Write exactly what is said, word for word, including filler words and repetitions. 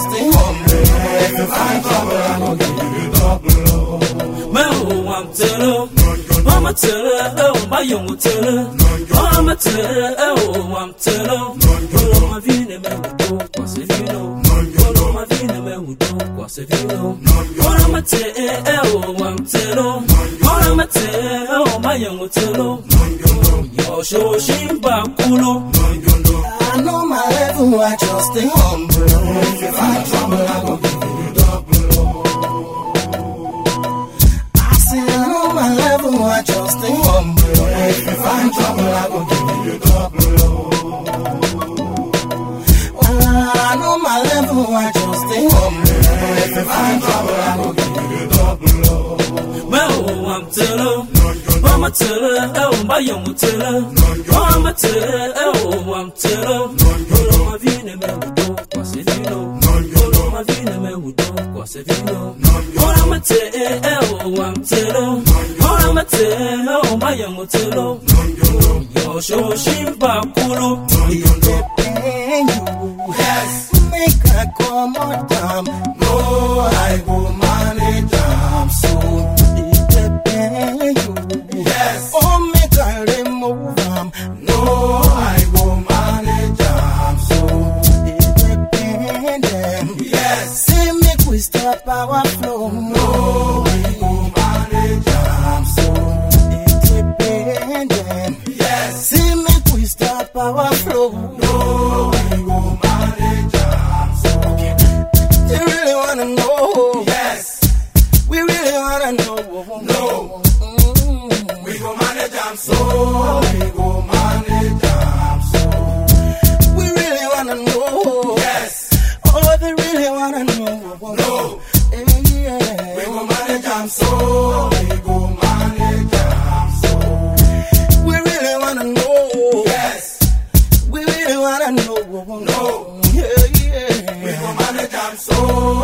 just stay humble. If you find trouble, I gon' give you double. Man, oh, I'm tell Mama tell her, oh, my young tell her. Mama tell her, oh, I'm tell her. Follow my vine, man, who do, cause if you know. Follow my vine, man, who do, cause if you know. Follow my tell her, oh, I'm tell her. Follow my tell her, oh, my young tell her. Yo, show, shimba, kulo. I know my level, I just stay humble. If you find trouble, I gon' give you double. I say I know my level, I just stay humble. If you find trouble, I gon' give you double. I know my level, I just stay humble. If you find trouble, I gon' give you double. Well, I'm telling. Mama tell her, oh, my young tell her. Mama tell her, oh, I'm tell her. Follow my vine, man, who do, cause if you know. Follow my vine, man, who do, cause if you know. Follow my tell her, oh, I'm tell her. Follow my tell her, oh, my young tell her. Yo, show, shimba, kulo. Yes, make I come on time. No, I go manage them soon. Yes. Oh, make I remove them. No, I go manage them. So independent. Yes. Say make we stop our flow. No, we go manage them. So independent. Yes. Say make we stop our flow. No, we go manage them. So okay. They really wanna know. Yes. We really wanna know. No. We go manage them so, we go manage them so. We really wanna know. Yes. Oh, they really wanna know. No. Hey, yeah. We go manage them so, we go manage them so. We really wanna know. Yes. We really wanna know. No. Yeah, yeah. We go manage them so.